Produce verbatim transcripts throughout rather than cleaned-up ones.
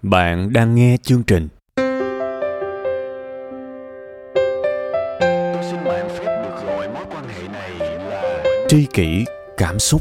Bạn đang nghe chương trình Tôi xin mạn phép được gọi mối quan hệ này là Tri kỷ cảm xúc.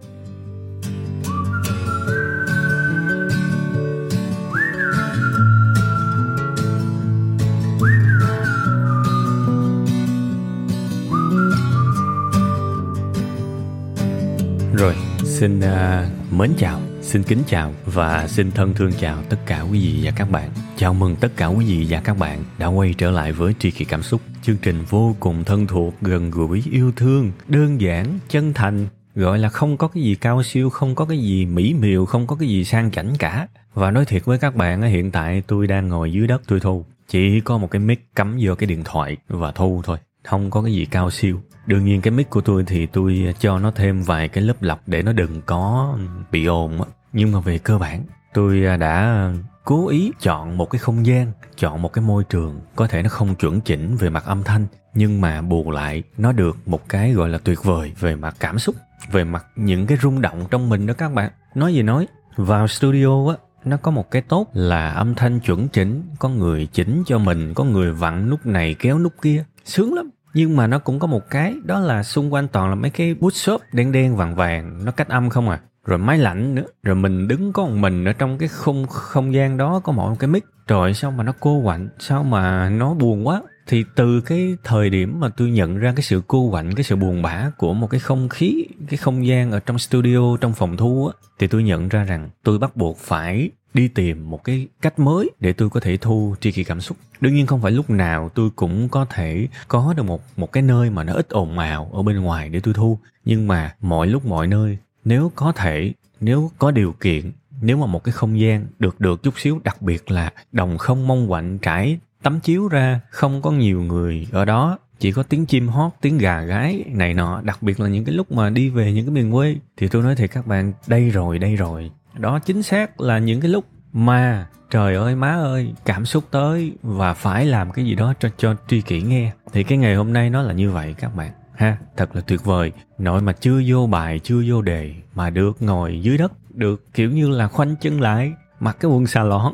Rồi, xin uh, mến chào, xin kính chào và xin thân thương chào tất cả quý vị và các bạn. Chào mừng tất cả quý vị và các bạn đã quay trở lại với Tri kỷ cảm xúc. Chương trình vô cùng thân thuộc, gần gũi, yêu thương, đơn giản, chân thành. Gọi là không có cái gì cao siêu, không có cái gì mỹ miều, không có cái gì sang chảnh cả. Và nói thiệt với các bạn, hiện tại tôi đang ngồi dưới đất tôi thu. Chỉ có một cái mic cắm vô cái điện thoại và thu thôi. Không có cái gì cao siêu. Đương nhiên cái mic của tôi thì tôi cho nó thêm vài cái lớp lọc để nó đừng có bị ồn á. Nhưng mà về cơ bản, tôi đã cố ý chọn một cái không gian, chọn một cái môi trường có thể nó không chuẩn chỉnh về mặt âm thanh, nhưng mà bù lại nó được một cái gọi là tuyệt vời về mặt cảm xúc, về mặt những cái rung động trong mình đó các bạn. Nói gì nói, vào studio á, nó có một cái tốt là âm thanh chuẩn chỉnh, có người chỉnh cho mình, có người vặn nút này kéo nút kia, sướng lắm. Nhưng mà nó cũng có một cái, đó là xung quanh toàn là mấy cái bút xốp đen đen vàng vàng, nó cách âm không à. Rồi máy lạnh nữa, rồi mình đứng có một mình ở trong cái không không gian đó có mỗi một cái mic. Trời, sao mà nó cô quạnh, sao mà nó buồn quá. Thì từ cái thời điểm mà tôi nhận ra cái sự cô quạnh, cái sự buồn bã của một cái không khí, cái không gian ở trong studio, trong phòng thu á, thì tôi nhận ra rằng tôi bắt buộc phải đi tìm một cái cách mới để tôi có thể thu tri kỷ cảm xúc. Đương nhiên không phải lúc nào tôi cũng có thể có được một, một cái nơi mà nó ít ồn ào ở bên ngoài để tôi thu. Nhưng mà mọi lúc mọi nơi, nếu có thể, nếu có điều kiện, nếu mà một cái không gian được được chút xíu, đặc biệt là đồng không mông quạnh trải tấm chiếu ra, không có nhiều người ở đó, chỉ có tiếng chim hót, tiếng gà gáy này nọ, đặc biệt là những cái lúc mà đi về những cái miền quê, thì tôi nói thiệt các bạn, đây rồi, đây rồi. Đó chính xác là những cái lúc mà trời ơi má ơi, cảm xúc tới và phải làm cái gì đó cho cho tri kỷ nghe. Thì cái ngày hôm nay nó là như vậy các bạn ha, thật là tuyệt vời. Nội mà chưa vô bài, chưa vô đề mà được ngồi dưới đất, được kiểu như là khoanh chân lại, mặc cái quần xà lón,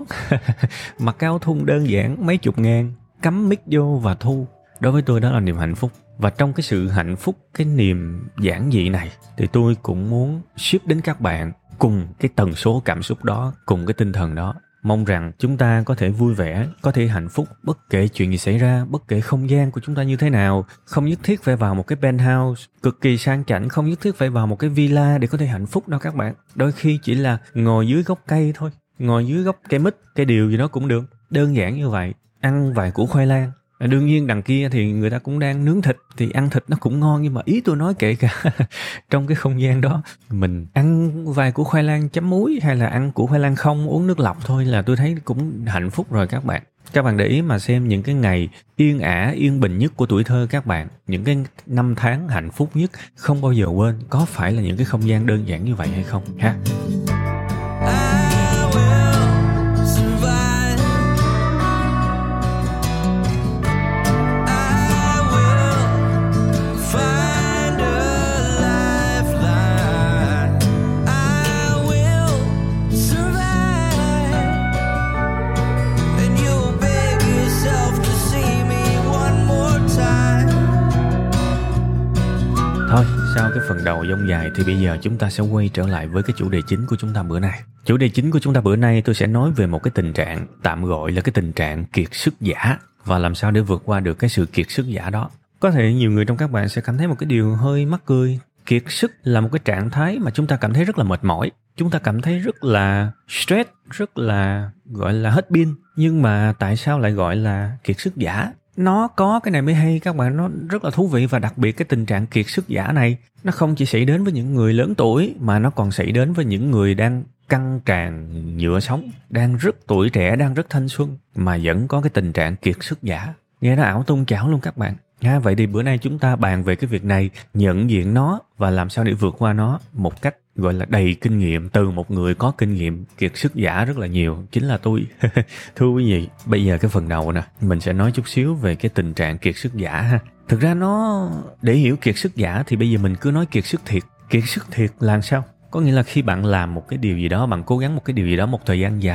mặc cái áo thun đơn giản mấy chục ngàn, cắm mic vô và thu. Đối với tôi đó là niềm hạnh phúc. Và trong cái sự hạnh phúc, cái niềm giản dị này, thì tôi cũng muốn ship đến các bạn cùng cái tần số cảm xúc đó, cùng cái tinh thần đó. Mong rằng chúng ta có thể vui vẻ, có thể hạnh phúc bất kể chuyện gì xảy ra, bất kể không gian của chúng ta như thế nào. Không nhất thiết phải vào một cái penthouse cực kỳ sang chảnh, không nhất thiết phải vào một cái villa để có thể hạnh phúc đâu các bạn. Đôi khi chỉ là ngồi dưới gốc cây thôi, ngồi dưới gốc cây mít, cây điều gì đó cũng được. Đơn giản như vậy, ăn vài củ khoai lang. Đương nhiên đằng kia thì người ta cũng đang nướng thịt, thì ăn thịt nó cũng ngon, nhưng mà ý tôi nói kể cả trong cái không gian đó, mình ăn vài củ khoai lang chấm muối hay là ăn củ khoai lang không, uống nước lọc thôi là tôi thấy cũng hạnh phúc rồi các bạn. Các bạn để ý mà xem những cái ngày yên ả, yên bình nhất của tuổi thơ các bạn, những cái năm tháng hạnh phúc nhất, không bao giờ quên, có phải là những cái không gian đơn giản như vậy hay không ha? Thôi, sau cái phần đầu dông dài thì bây giờ chúng ta sẽ quay trở lại với cái chủ đề chính của chúng ta bữa nay. Chủ đề chính của chúng ta bữa nay tôi sẽ nói về một cái tình trạng, tạm gọi là cái tình trạng kiệt sức giả, và làm sao để vượt qua được cái sự kiệt sức giả đó. Có thể nhiều người trong các bạn sẽ cảm thấy một cái điều hơi mắc cười. Kiệt sức là một cái trạng thái mà chúng ta cảm thấy rất là mệt mỏi. Chúng ta cảm thấy rất là stress, rất là gọi là hết pin. Nhưng mà tại sao lại gọi là kiệt sức giả? Nó có cái này mới hay các bạn, nó rất là thú vị. Và đặc biệt cái tình trạng kiệt sức giả này, nó không chỉ xảy đến với những người lớn tuổi, mà nó còn xảy đến với những người đang căng tràn nhựa sống, đang rất tuổi trẻ, đang rất thanh xuân, mà vẫn có cái tình trạng kiệt sức giả. Nghe nó ảo tung chảo luôn các bạn. Ha, vậy thì bữa nay chúng ta bàn về cái việc này, nhận diện nó và làm sao để vượt qua nó một cách gọi là đầy kinh nghiệm, từ một người có kinh nghiệm kiệt sức giả rất là nhiều, chính là tôi. Thưa quý vị, bây giờ cái phần đầu nè, mình sẽ nói chút xíu về cái tình trạng kiệt sức giả ha. Thực ra nó, để hiểu kiệt sức giả thì bây giờ mình cứ nói kiệt sức thiệt. Kiệt sức thiệt là sao? Có nghĩa là khi bạn làm một cái điều gì đó, bạn cố gắng một cái điều gì đó một thời gian dài,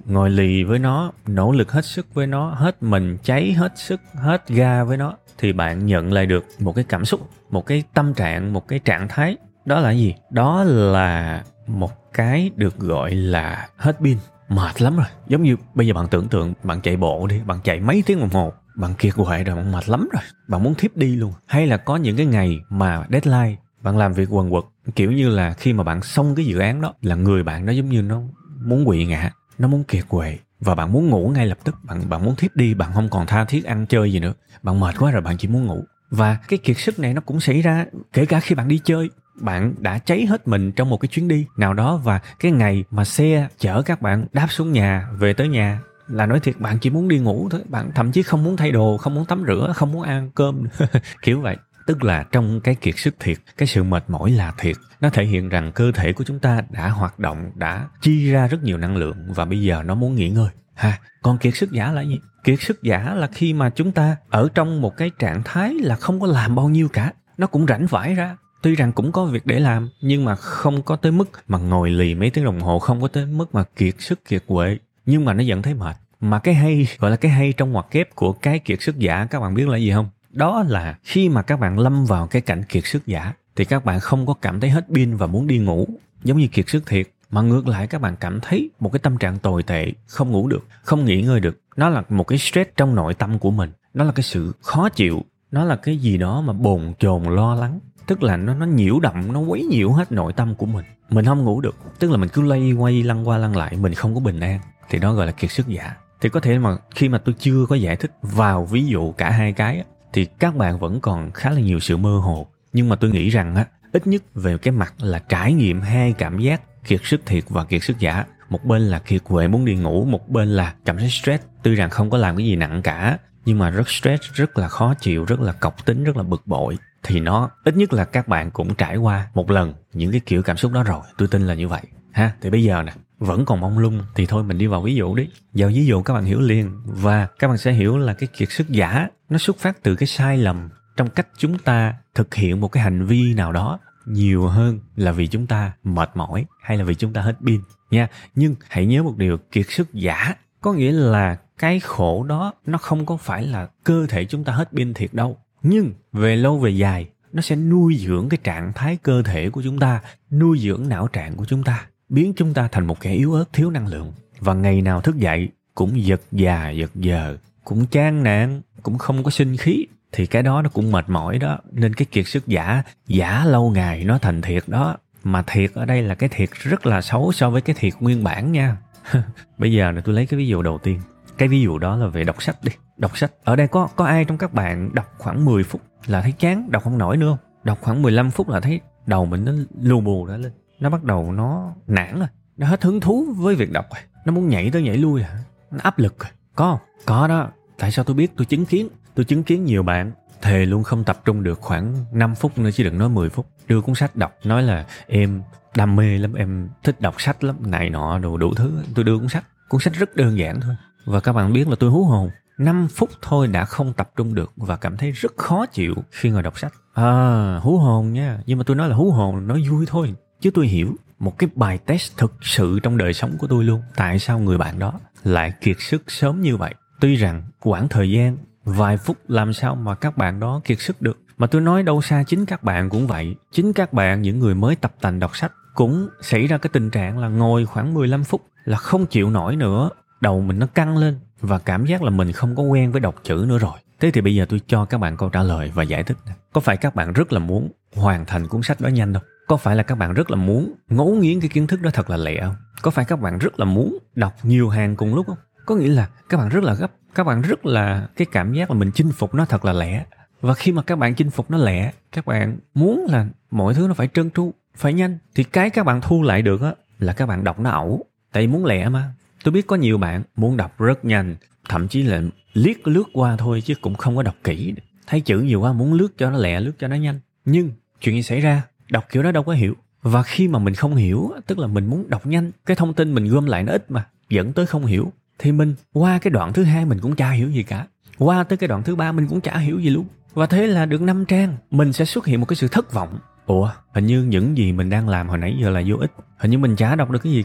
ngồi lì với nó, nỗ lực hết sức với nó, hết mình cháy hết sức, hết ga với nó, thì bạn nhận lại được một cái cảm xúc, một cái tâm trạng, một cái trạng thái. Đó là gì? Đó là một cái được gọi là hết pin, mệt lắm rồi. Giống như bây giờ bạn tưởng tượng bạn chạy bộ đi, bạn chạy mấy tiếng đồng hồ, bạn kiệt quệ rồi, bạn mệt lắm rồi, bạn muốn thiếp đi luôn. Hay là có những cái ngày mà deadline, bạn làm việc quần quật, kiểu như là khi mà bạn xong cái dự án đó là người bạn đó giống như nó muốn quỵ ngã, nó muốn kiệt quệ và bạn muốn ngủ ngay lập tức, bạn bạn muốn thiếp đi, bạn không còn tha thiết ăn chơi gì nữa, bạn mệt quá rồi, bạn chỉ muốn ngủ. Và cái kiệt sức này nó cũng xảy ra kể cả khi bạn đi chơi. Bạn đã cháy hết mình trong một cái chuyến đi nào đó, và cái ngày mà xe chở các bạn đáp xuống nhà, về tới nhà là nói thiệt bạn chỉ muốn đi ngủ thôi, bạn thậm chí không muốn thay đồ, không muốn tắm rửa, không muốn ăn cơm kiểu vậy. Tức là trong cái kiệt sức thiệt, cái sự mệt mỏi là thiệt, nó thể hiện rằng cơ thể của chúng ta đã hoạt động, đã chi ra rất nhiều năng lượng và bây giờ nó muốn nghỉ ngơi ha. Còn kiệt sức giả là gì? Kiệt sức giả là khi mà chúng ta ở trong một cái trạng thái là không có làm bao nhiêu cả, nó cũng rảnh vãi ra, tuy rằng cũng có việc để làm nhưng mà không có tới mức mà ngồi lì mấy tiếng đồng hồ, không có tới mức mà kiệt sức kiệt quệ, nhưng mà nó vẫn thấy mệt. Mà cái hay, gọi là cái hay trong ngoặc kép của cái kiệt sức giả, các bạn biết là gì không? Đó là khi mà các bạn lâm vào cái cảnh kiệt sức giả thì các bạn không có cảm thấy hết pin và muốn đi ngủ giống như kiệt sức thiệt, mà ngược lại các bạn cảm thấy một cái tâm trạng tồi tệ, không ngủ được, không nghỉ ngơi được. Nó là một cái stress trong nội tâm của mình, nó là cái sự khó chịu, nó là cái gì đó mà bồn chồn lo lắng. Tức là nó nó nhiễu động, nó quấy nhiễu hết nội tâm của mình. Mình không ngủ được, tức là mình cứ lay quay lăn qua lăn lại, mình không có bình an, thì đó gọi là kiệt sức giả. Thì có thể mà khi mà tôi chưa có giải thích vào ví dụ cả hai cái thì các bạn vẫn còn khá là nhiều sự mơ hồ. Nhưng mà tôi nghĩ rằng á, ít nhất về cái mặt là trải nghiệm hai cảm giác kiệt sức thiệt và kiệt sức giả. Một bên là kiệt quệ muốn đi ngủ, một bên là cảm thấy stress. Tuy rằng không có làm cái gì nặng cả, nhưng mà rất stress, rất là khó chịu, rất là cọc tính, rất là bực bội. Thì nó ít nhất là các bạn cũng trải qua một lần những cái kiểu cảm xúc đó rồi. Tôi tin là như vậy ha. Thì bây giờ nè, vẫn còn mông lung thì thôi mình đi vào ví dụ đi. Vào ví dụ các bạn hiểu liền, và các bạn sẽ hiểu là cái kiệt sức giả nó xuất phát từ cái sai lầm trong cách chúng ta thực hiện một cái hành vi nào đó, nhiều hơn là vì chúng ta mệt mỏi hay là vì chúng ta hết pin nha. Nhưng hãy nhớ một điều, kiệt sức giả có nghĩa là cái khổ đó nó không có phải là cơ thể chúng ta hết pin thiệt đâu, nhưng về lâu về dài nó sẽ nuôi dưỡng cái trạng thái cơ thể của chúng ta, nuôi dưỡng não trạng của chúng ta, biến chúng ta thành một kẻ yếu ớt, thiếu năng lượng. Và ngày nào thức dậy cũng giật già giật giờ, cũng chán nản, cũng không có sinh khí, thì cái đó nó cũng mệt mỏi đó. Nên cái kiệt sức giả, giả lâu ngày nó thành thiệt đó. Mà thiệt ở đây là cái thiệt rất là xấu so với cái thiệt nguyên bản nha. Bây giờ này tôi lấy cái ví dụ đầu tiên. Cái ví dụ đó là về đọc sách đi. Đọc sách. Ở đây có có ai trong các bạn đọc khoảng mười phút là thấy chán, đọc không nổi nữa không? Đọc khoảng mười lăm phút là thấy đầu mình nó lù bù ra lên. Nó bắt đầu nó nản rồi. Nó hết hứng thú với việc đọc rồi. Nó muốn nhảy tới nhảy lui rồi. Nó áp lực rồi. Có không? Có đó. Tại sao tôi biết? Tôi chứng kiến. Tôi chứng kiến nhiều bạn thề luôn không tập trung được khoảng năm phút nữa, chứ đừng nói mười phút. Đưa cuốn sách đọc, nói là em đam mê lắm, em thích đọc sách lắm, này nọ đồ đủ thứ. Tôi đưa cuốn sách. Cuốn sách rất đơn giản thôi. Và các bạn biết là tôi hú hồn. năm phút thôi đã không tập trung được và cảm thấy rất khó chịu khi ngồi đọc sách. À, hú hồn nha. Nhưng mà tôi nói là hú hồn, nói vui thôi. Chứ tôi hiểu một cái bài test thực sự trong đời sống của tôi luôn. Tại sao người bạn đó lại kiệt sức sớm như vậy? Tuy rằng quãng thời gian vài phút làm sao mà các bạn đó kiệt sức được. Mà tôi nói đâu xa chính các bạn cũng vậy. Chính các bạn, những người mới tập tành đọc sách, cũng xảy ra cái tình trạng là ngồi khoảng mười lăm phút là không chịu nổi nữa. Đầu mình nó căng lên và cảm giác là mình không có quen với đọc chữ nữa rồi. Thế thì bây giờ tôi cho các bạn câu trả lời và giải thích. Có phải các bạn rất là muốn hoàn thành cuốn sách đó nhanh không? Có phải là các bạn rất là muốn ngấu nghiến cái kiến thức đó thật là lẹ không? Có phải các bạn rất là muốn đọc nhiều hàng cùng lúc không? Có nghĩa là các bạn rất là gấp. Các bạn rất là cái cảm giác là mình chinh phục nó thật là lẹ. Và khi mà các bạn chinh phục nó lẹ, các bạn muốn là mọi thứ nó phải trơn tru, phải nhanh. Thì cái các bạn thu lại được á là các bạn đọc nó ẩu. Tại vì muốn lẹ mà. Tôi biết có nhiều bạn muốn đọc rất nhanh, thậm chí là liếc lướt qua thôi chứ cũng không có đọc kỹ. Thấy chữ nhiều quá muốn lướt cho nó lẹ, lướt cho nó nhanh. Nhưng chuyện gì xảy ra? Đọc kiểu đó đâu có hiểu. Và khi mà mình không hiểu, tức là mình muốn đọc nhanh, cái thông tin mình gom lại nó ít mà, dẫn tới không hiểu. Thì mình qua cái đoạn thứ hai mình cũng chả hiểu gì cả. Qua tới cái đoạn thứ ba mình cũng chả hiểu gì luôn. Và thế là được năm trang, mình sẽ xuất hiện một cái sự thất vọng. Ủa, hình như những gì mình đang làm hồi nãy giờ là vô ích. Hình như mình chả đọc được cái gì cả.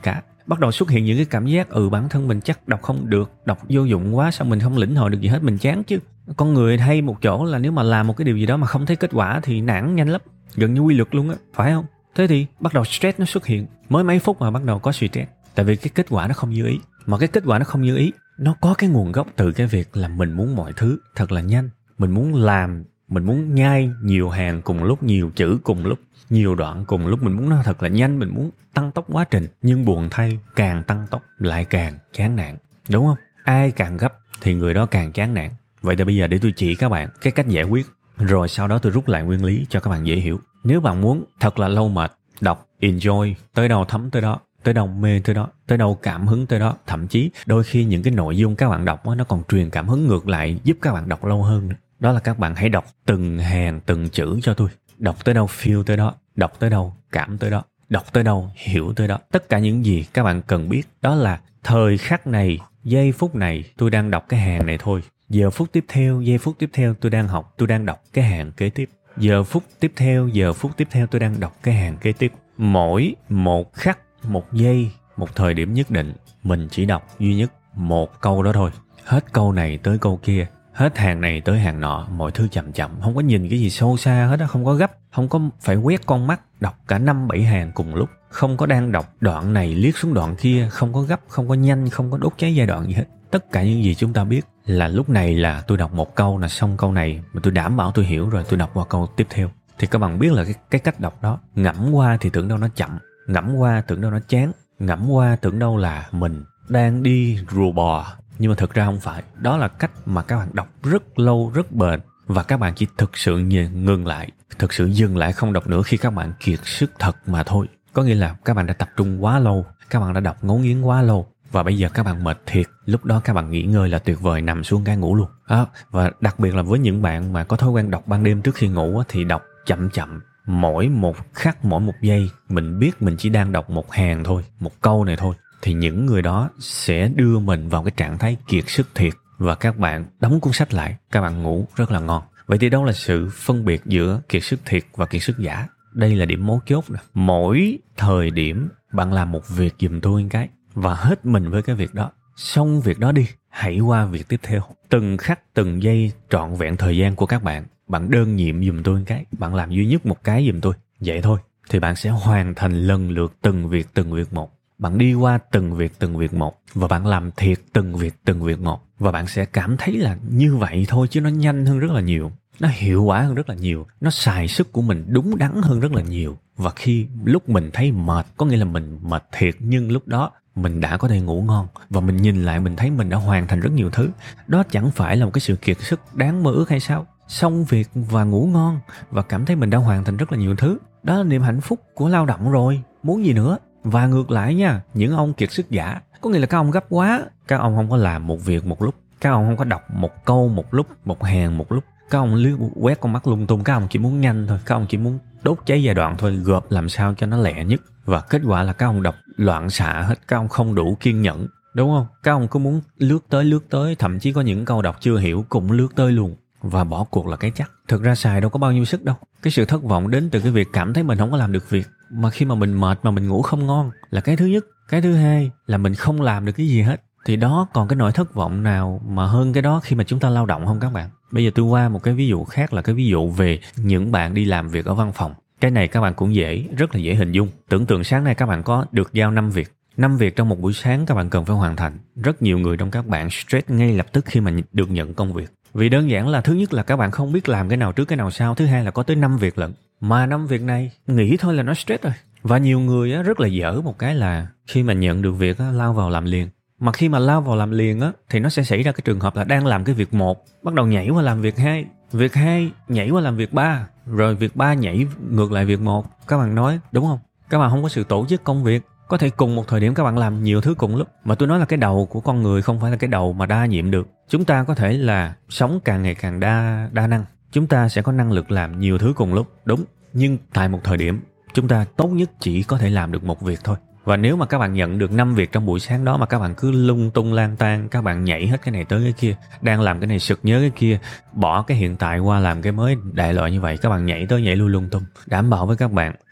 bắt đầu xuất hiện những cái cảm giác ừ bản thân mình chắc đọc không được, đọc vô dụng quá, sao mình không lĩnh hội được gì hết, mình chán chứ. Con người hay một chỗ là nếu mà làm một cái điều gì đó mà không thấy kết quả thì nản nhanh lắm, gần như quy luật luôn á, phải không? Thế thì bắt đầu stress nó xuất hiện, mới mấy phút mà bắt đầu có stress, tại vì cái kết quả nó không như ý. Mà cái kết quả nó không như ý, nó có cái nguồn gốc từ cái việc là mình muốn mọi thứ thật là nhanh, mình muốn làm, mình muốn nhai nhiều hàng cùng lúc, nhiều chữ cùng lúc, nhiều đoạn cùng lúc, mình muốn nó thật là nhanh, mình muốn tăng tốc quá trình. Nhưng buồn thay, càng tăng tốc lại càng chán nản, đúng không? Ai càng gấp thì người đó càng chán nản. Vậy thì bây giờ để tôi chỉ các bạn cái cách giải quyết, rồi sau đó tôi rút lại nguyên lý cho các bạn dễ hiểu. Nếu bạn muốn thật là lâu mệt, đọc, enjoy, tới đâu thấm tới đó, tới đâu mê tới đó, tới đâu cảm hứng tới đó. Thậm chí đôi khi những cái nội dung các bạn đọc đó, nó còn truyền cảm hứng ngược lại, giúp các bạn đọc lâu hơn. Đó là các bạn hãy đọc từng hàng từng chữ cho tôi. Đọc tới đâu feel tới đó, đọc tới đâu cảm tới đó, đọc tới đâu hiểu tới đó. Tất cả những gì các bạn cần biết đó là thời khắc này, giây phút này tôi đang đọc cái hàng này thôi. Giờ phút tiếp theo, giây phút tiếp theo tôi đang học, tôi đang đọc cái hàng kế tiếp. Giờ phút tiếp theo, giờ phút tiếp theo tôi đang đọc cái hàng kế tiếp. Mỗi một khắc, một giây, một thời điểm nhất định, mình chỉ đọc duy nhất một câu đó thôi. Hết câu này tới câu kia, hết hàng này tới hàng nọ, mọi thứ chậm chậm, không có nhìn cái gì sâu xa hết á, không có gấp, không có phải quét con mắt đọc cả năm bảy hàng cùng lúc, không có đang đọc đoạn này liếc xuống đoạn kia, không có gấp, không có nhanh, không có đốt cháy giai đoạn gì hết. Tất cả những gì chúng ta biết là lúc này là tôi đọc một câu là xong câu này, mà tôi đảm bảo tôi hiểu rồi, tôi đọc qua câu tiếp theo. Thì các bạn biết là cái, cái cách đọc đó, ngẫm qua thì tưởng đâu nó chậm, ngẫm qua tưởng đâu nó chán, ngẫm qua tưởng đâu là mình đang đi rùa bò, nhưng mà thực ra không phải. Đó là cách mà các bạn đọc rất lâu, rất bền, và các bạn chỉ thực sự ngừng lại, thực sự dừng lại không đọc nữa khi các bạn kiệt sức thật mà thôi. Có nghĩa là các bạn đã tập trung quá lâu, các bạn đã đọc ngấu nghiến quá lâu, và bây giờ các bạn mệt thiệt, lúc đó các bạn nghỉ ngơi là tuyệt vời, nằm xuống cái ngủ luôn. À, và đặc biệt là với những bạn mà có thói quen đọc ban đêm trước khi ngủ thì đọc chậm chậm, mỗi một khắc, mỗi một giây mình biết mình chỉ đang đọc một hàng thôi, một câu này thôi, thì những người đó sẽ đưa mình vào cái trạng thái kiệt sức thiệt, và các bạn đóng cuốn sách lại, các bạn ngủ rất là ngon. Vậy thì đâu là sự phân biệt giữa kiệt sức thiệt và kiệt sức giả? Đây là điểm mấu chốt nè. Mỗi thời điểm bạn làm một việc giùm tôi một cái và hết mình với cái việc đó, xong việc đó đi, hãy qua việc tiếp theo. Từng khắc từng giây trọn vẹn thời gian của các bạn, bạn đơn nhiệm giùm tôi một cái, bạn làm duy nhất một cái giùm tôi, vậy thôi, thì bạn sẽ hoàn thành lần lượt từng việc từng việc một. Bạn đi qua từng việc từng việc một, và bạn làm thiệt từng việc từng việc một, và bạn sẽ cảm thấy là như vậy thôi, chứ nó nhanh hơn rất là nhiều, nó hiệu quả hơn rất là nhiều, nó xài sức của mình đúng đắn hơn rất là nhiều. Và khi lúc mình thấy mệt, có nghĩa là mình mệt thiệt, nhưng lúc đó mình đã có thể ngủ ngon, và mình nhìn lại mình thấy mình đã hoàn thành rất nhiều thứ. Đó chẳng phải là một cái sự kiệt sức đáng mơ ước hay sao? Xong việc và ngủ ngon và cảm thấy mình đã hoàn thành rất là nhiều thứ, đó là niềm hạnh phúc của lao động rồi, muốn gì nữa. Và ngược lại nha, những ông kiệt sức giả, có nghĩa là các ông gấp quá, các ông không có làm một việc một lúc, các ông không có đọc một câu một lúc, một hàng một lúc, các ông lướt quét con mắt lung tung, các ông chỉ muốn nhanh thôi, các ông chỉ muốn đốt cháy giai đoạn thôi, gộp làm sao cho nó lẹ nhất. Và kết quả là các ông đọc loạn xạ hết, các ông không đủ kiên nhẫn, đúng không? Các ông cứ muốn lướt tới lướt tới, thậm chí có những câu đọc chưa hiểu cũng lướt tới luôn, và bỏ cuộc là cái chắc. Thực ra xài đâu có bao nhiêu sức đâu. Cái sự thất vọng đến từ cái việc cảm thấy mình không có làm được việc, mà khi mà mình mệt mà mình ngủ không ngon là cái thứ nhất. Cái thứ hai là mình không làm được cái gì hết. Thì đó, còn cái nỗi thất vọng nào mà hơn cái đó khi mà chúng ta lao động không các bạn? Bây giờ tôi qua một cái ví dụ khác, là cái ví dụ về những bạn đi làm việc ở văn phòng. Cái này các bạn cũng dễ, rất là dễ hình dung. Tưởng tượng sáng nay các bạn có được giao năm việc. năm việc trong một buổi sáng các bạn cần phải hoàn thành. Rất nhiều người trong các bạn stress ngay lập tức khi mà được nhận công việc. Vì đơn giản là thứ nhất là các bạn không biết làm cái nào trước cái nào sau. Thứ hai là có tới năm việc lận. Mà năm việc này nghĩ thôi là nó stress rồi. Và nhiều người á, rất là dở một cái là khi mà nhận được việc á, lao vào làm liền. Mà khi mà lao vào làm liền á, thì nó sẽ xảy ra cái trường hợp là đang làm cái việc một, bắt đầu nhảy qua làm việc hai, việc hai nhảy qua làm việc ba, rồi việc ba nhảy ngược lại việc một. Các bạn nói đúng không? Các bạn không có sự tổ chức công việc. Có thể cùng một thời điểm các bạn làm nhiều thứ cùng lúc. Mà tôi nói là cái đầu của con người không phải là cái đầu mà đa nhiệm được. Chúng ta có thể là sống càng ngày càng đa đa năng. Chúng ta sẽ có năng lực làm nhiều thứ cùng lúc, đúng. Nhưng tại một thời điểm, chúng ta tốt nhất chỉ có thể làm được một việc thôi. Và nếu mà các bạn nhận được năm việc trong buổi sáng đó mà các bạn cứ lung tung lang tan, các bạn nhảy hết cái này tới cái kia, đang làm cái này sực nhớ cái kia, bỏ cái hiện tại qua làm cái mới, đại loại như vậy, các bạn nhảy tới nhảy lui lung tung. Đảm bảo với các bạn,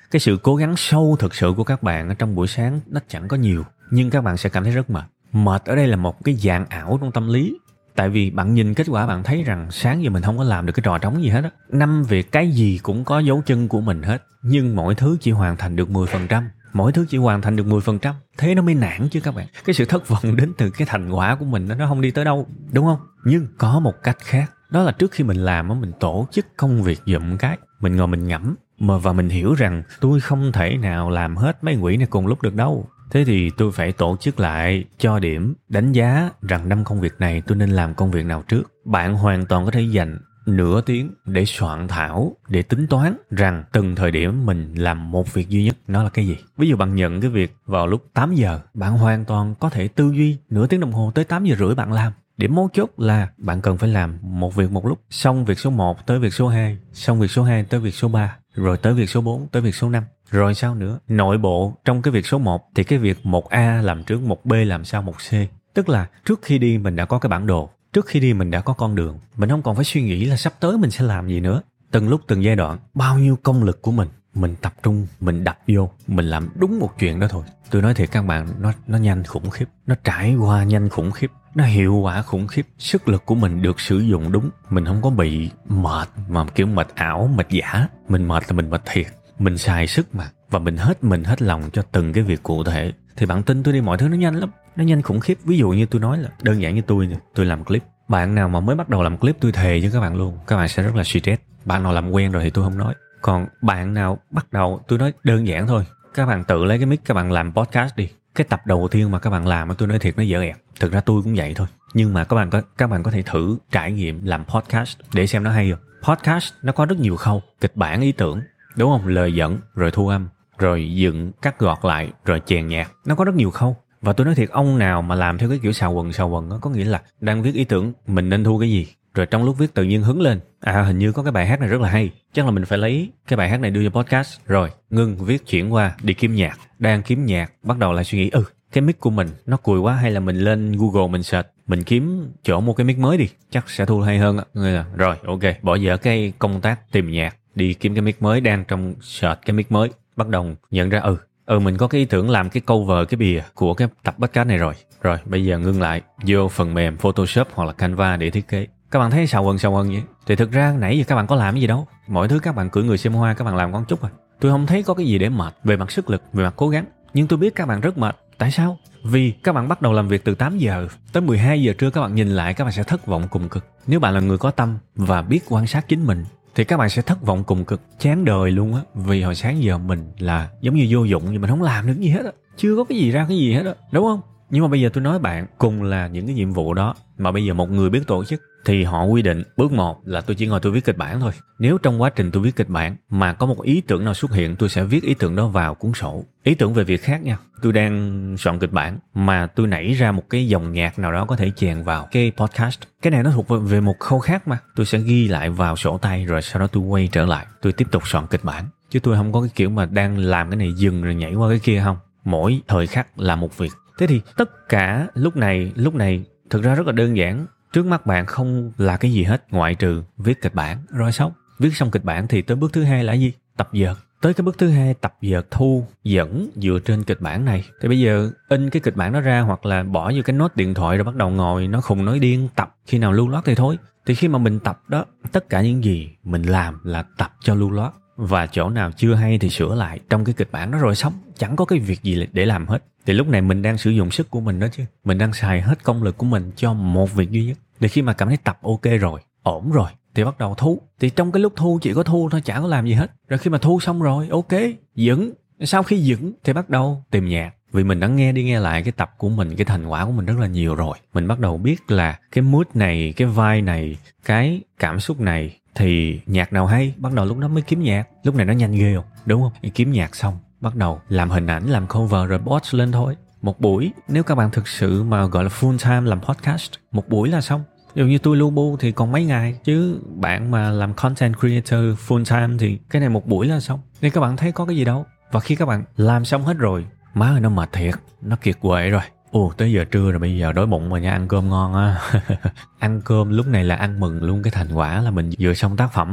Cái sự cố gắng sâu thực sự của các bạn ở trong buổi sáng nó chẳng có nhiều, nhưng các bạn sẽ cảm thấy rất mệt. Mệt ở đây là một cái dạng ảo trong tâm lý. Tại vì bạn nhìn kết quả bạn thấy rằng sáng giờ mình không có làm được cái trò trống gì hết á. Năm việc cái gì cũng có dấu chân của mình hết, nhưng mọi thứ chỉ hoàn thành được mười phần trăm. Mỗi thứ chỉ hoàn thành được mười phần trăm. Thế nó mới nản chứ các bạn. Cái sự thất vọng đến từ cái thành quả của mình nó không đi tới đâu, đúng không? Nhưng có một cách khác. Đó là trước khi mình làm, mình tổ chức công việc giùm cái. Mình ngồi mình ngẫm mà và mình hiểu rằng tôi không thể nào làm hết mấy quỹ này cùng lúc được đâu. Thế thì tôi phải tổ chức lại, cho điểm, đánh giá rằng năm công việc này tôi nên làm công việc nào trước. Bạn hoàn toàn có thể dành nửa tiếng để soạn thảo, để tính toán rằng từng thời điểm mình làm một việc duy nhất, nó là cái gì. Ví dụ bạn nhận cái việc vào lúc tám giờ, bạn hoàn toàn có thể tư duy nửa tiếng đồng hồ tới tám giờ rưỡi bạn làm. Điểm mấu chốt là bạn cần phải làm một việc một lúc. Xong việc số một tới việc số hai, xong việc số hai tới việc số ba, rồi tới việc số bốn, tới việc số năm. Rồi sao nữa? Nội bộ trong cái việc số một thì cái việc một A làm trước, một B làm sau, một C. Tức là trước khi đi mình đã có cái bản đồ, trước khi đi mình đã có con đường. Mình không còn phải suy nghĩ là sắp tới mình sẽ làm gì nữa. Từng lúc từng giai đoạn, bao nhiêu công lực của mình, mình tập trung, mình đập vô, mình làm đúng một chuyện đó thôi. Tôi nói thiệt các bạn, nó, nó nhanh khủng khiếp, nó trải qua nhanh khủng khiếp, nó hiệu quả khủng khiếp. Sức lực của mình được sử dụng đúng, mình không có bị mệt mà kiểu mệt ảo, mệt giả. Mình mệt là mình mệt thiệt, mình xài sức mà, và mình hết mình hết lòng cho từng cái việc cụ thể. Thì bạn tin tôi đi, mọi thứ nó nhanh lắm, nó nhanh khủng khiếp. Ví dụ như tôi nói là đơn giản như tôi nè, tôi làm clip. Bạn nào mà mới bắt đầu làm clip tôi thề với các bạn luôn, các bạn sẽ rất là stress. Bạn nào làm quen rồi thì tôi không nói. Còn bạn nào bắt đầu, tôi nói đơn giản thôi, các bạn tự lấy cái mic các bạn làm podcast đi. Cái tập đầu tiên mà các bạn làm, tôi nói thiệt nó dở ẹt. Thực ra tôi cũng vậy thôi, nhưng mà các bạn có các bạn có thể thử trải nghiệm làm podcast để xem nó hay không. Podcast nó có rất nhiều khâu: kịch bản, ý tưởng, đúng không? Lời dẫn, rồi thu âm, rồi dựng, cắt gọt lại, rồi chèn nhạc. Nó có rất nhiều khâu. Và tôi nói thiệt, ông nào mà làm theo cái kiểu xào quần xào quần đó, có nghĩa là đang viết ý tưởng mình nên thu cái gì, rồi trong lúc viết tự nhiên hứng lên, à hình như có cái bài hát này rất là hay, chắc là mình phải lấy cái bài hát này đưa cho podcast. Rồi ngưng viết, chuyển qua đi kiếm nhạc. Đang kiếm nhạc bắt đầu lại suy nghĩ, ừ cái mic của mình nó cùi quá, hay là mình lên Google mình search, mình kiếm chỗ mua cái mic mới đi, chắc sẽ thu hay hơn á. Rồi ok, bỏ dở cái công tác tìm nhạc, đi kiếm cái mic mới, đang trong search cái mic mới, bắt đầu nhận ra ừ ừ mình có cái ý tưởng làm cái cover, cái bìa của cái tập podcast này rồi. Rồi bây giờ ngưng lại, vô phần mềm Photoshop hoặc là Canva để thiết kế. Các bạn thấy xào quần xào quần vậy? Thì thực ra nãy giờ các bạn có làm cái gì đâu. Mọi thứ các bạn cưỡi người xem hoa, các bạn làm con chút à. Tôi không thấy có cái gì để mệt về mặt sức lực, về mặt cố gắng. Nhưng tôi biết các bạn rất mệt. Tại sao? Vì các bạn bắt đầu làm việc từ tám giờ tới mười hai giờ trưa, các bạn nhìn lại các bạn sẽ thất vọng cùng cực. Nếu bạn là người có tâm và biết quan sát chính mình thì các bạn sẽ thất vọng cùng cực, chán đời luôn á. Vì hồi sáng giờ mình là giống như vô dụng, nhưng mình không làm được gì hết á, chưa có cái gì ra cái gì hết á, đúng không? Nhưng mà bây giờ tôi nói bạn, cùng là những cái nhiệm vụ đó, mà bây giờ một người biết tổ chức thì họ quy định bước một là tôi chỉ ngồi tôi viết kịch bản thôi. Nếu trong quá trình tôi viết kịch bản mà có một ý tưởng nào xuất hiện, tôi sẽ viết ý tưởng đó vào cuốn sổ. Ý tưởng về việc khác nha. Tôi đang soạn kịch bản mà tôi nảy ra một cái dòng nhạc nào đó có thể chèn vào cái podcast. Cái này nó thuộc về một khâu khác mà. Tôi sẽ ghi lại vào sổ tay, rồi sau đó tôi quay trở lại, tôi tiếp tục soạn kịch bản. Chứ tôi không có cái kiểu mà đang làm cái này dừng rồi nhảy qua cái kia, không. Mỗi thời khắc là một việc. Thế thì tất cả lúc này, lúc này thực ra rất là đơn giản. Trước mắt bạn không là cái gì hết ngoại trừ viết kịch bản. Rồi xong, viết xong kịch bản thì tới bước thứ hai là gì? Tập dượt. Tới cái bước thứ hai, tập dượt, thu, dẫn dựa trên kịch bản này. Thì bây giờ in cái kịch bản đó ra, hoặc là bỏ vô cái nốt điện thoại rồi bắt đầu ngồi nói khùng nói điên tập. Khi nào lưu loát thì thôi. Thì khi mà mình tập đó, tất cả những gì mình làm là tập cho lưu loát. Và chỗ nào chưa hay thì sửa lại trong cái kịch bản đó, rồi xong. Chẳng có cái việc gì để làm hết. Thì lúc này mình đang sử dụng sức của mình đó chứ. Mình đang xài hết công lực của mình cho một việc duy nhất. Thì khi mà cảm thấy tập ok rồi, ổn rồi, thì bắt đầu thu. Thì trong cái lúc thu chỉ có thu thôi, chả có làm gì hết. Rồi khi mà thu xong rồi, ok, dựng. Sau khi dựng thì bắt đầu tìm nhạc. Vì mình đã nghe đi nghe lại cái tập của mình, cái thành quả của mình rất là nhiều rồi. Mình bắt đầu biết là cái mood này, cái vibe này, cái cảm xúc này thì nhạc nào hay. Bắt đầu lúc đó mới kiếm nhạc. Lúc này nó nhanh ghê không? Đúng không? Kiếm nhạc xong, bắt đầu làm hình ảnh, làm cover rồi post lên thôi. Một buổi, nếu các bạn thực sự mà gọi là full time làm podcast, một buổi là xong. Ví dụ như tôi lu bu thì còn mấy ngày, chứ bạn mà làm content creator full time thì cái này một buổi là xong. Nên các bạn thấy có cái gì đâu. Và khi các bạn làm xong hết rồi, má ơi nó mệt thiệt, nó kiệt quệ rồi. Ồ, tới giờ trưa rồi, bây giờ đói bụng rồi nha, ăn cơm ngon á. Ăn cơm lúc này là ăn mừng luôn cái thành quả là mình vừa xong tác phẩm á.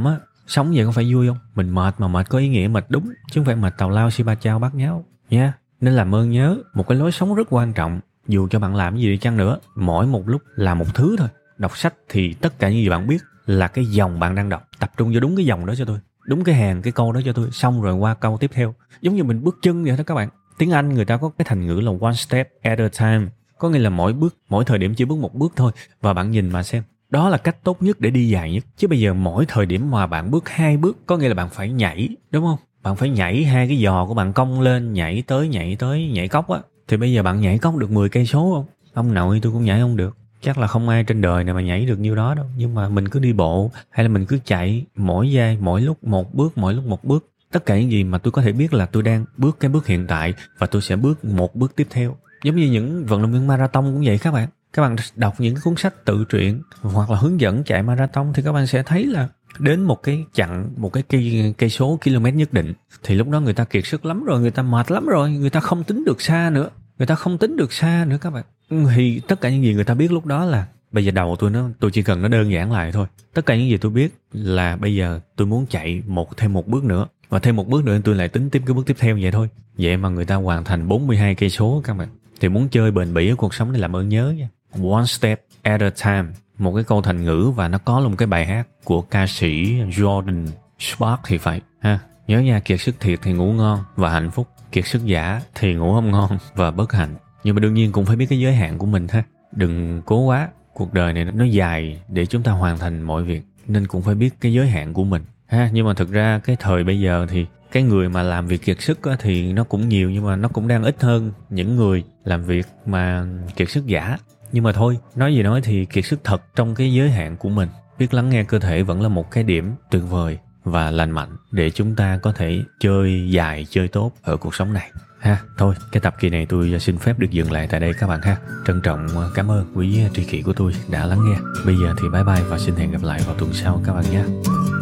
Sống vậy có phải vui không? Mình mệt mà mệt có ý nghĩa mệt đúng, chứ không phải mệt tào lao si ba chao bát nháo nha. Nên làm ơn nhớ, một cái lối sống rất quan trọng, dù cho bạn làm gì đi chăng nữa, mỗi một lúc là một thứ thôi. Đọc sách thì tất cả những gì bạn biết là cái dòng bạn đang đọc, tập trung vô đúng cái dòng đó cho tôi, đúng cái hàng cái câu đó cho tôi, xong rồi qua câu tiếp theo. Giống như mình bước chân vậy đó các bạn. Tiếng Anh người ta có cái thành ngữ là one step at a time, có nghĩa là mỗi bước, mỗi thời điểm chỉ bước một bước thôi. Và bạn nhìn mà xem, đó là cách tốt nhất để đi dài nhất. Chứ bây giờ mỗi thời điểm mà bạn bước hai bước, có nghĩa là bạn phải nhảy, đúng không? Bạn phải nhảy hai cái giò của bạn cong lên, nhảy tới nhảy tới nhảy cốc á. Thì bây giờ bạn nhảy cốc được mười cây số không? Ông nội tôi cũng nhảy không được. Chắc là không ai trên đời này mà nhảy được nhiêu đó đâu. Nhưng mà mình cứ đi bộ hay là mình cứ chạy mỗi giây, mỗi lúc một bước, mỗi lúc một bước. Tất cả những gì mà tôi có thể biết là tôi đang bước cái bước hiện tại và tôi sẽ bước một bước tiếp theo. Giống như những vận động viên marathon cũng vậy các bạn. Các bạn đọc những cuốn sách tự truyện hoặc là hướng dẫn chạy marathon thì các bạn sẽ thấy là đến một cái chặng, một cái cây, cây số km nhất định thì lúc đó người ta kiệt sức lắm rồi, người ta mệt lắm rồi, người ta không tính được xa nữa. Người ta không tính được xa nữa các bạn. Thì tất cả những gì người ta biết lúc đó là bây giờ đầu tôi nó tôi chỉ cần nó đơn giản lại thôi. Tất cả những gì tôi biết là bây giờ tôi muốn chạy một thêm một bước nữa, và thêm một bước nữa tôi lại tính tiếp cái bước tiếp theo vậy thôi. Vậy mà người ta hoàn thành bốn mươi hai cây số các bạn. Thì muốn chơi bền bỉ ở cuộc sống thì làm ơn nhớ nha. One step at a time, một cái câu thành ngữ, và nó có luôn cái bài hát của ca sĩ Jordan Sparks thì phải ha. Nhớ nha, kiệt sức thiệt thì ngủ ngon và hạnh phúc, kiệt sức giả thì ngủ không ngon và bất hạnh. Nhưng mà đương nhiên cũng phải biết cái giới hạn của mình ha. Đừng cố quá, cuộc đời này nó dài để chúng ta hoàn thành mọi việc, nên cũng phải biết cái giới hạn của mình ha. Nhưng mà thực ra cái thời bây giờ thì cái người mà làm việc kiệt sức á, thì nó cũng nhiều, nhưng mà nó cũng đang ít hơn những người làm việc mà kiệt sức giả. Nhưng mà thôi, nói gì nói thì kiệt sức thật trong cái giới hạn của mình, biết lắng nghe cơ thể vẫn là một cái điểm tuyệt vời và lành mạnh để chúng ta có thể chơi dài, chơi tốt ở cuộc sống này ha. Thôi, cái tập kỳ này tôi xin phép được dừng lại tại đây các bạn ha. Trân trọng cảm ơn quý tri kỷ của tôi đã lắng nghe. Bây giờ thì bye bye và xin hẹn gặp lại vào tuần sau các bạn nhé.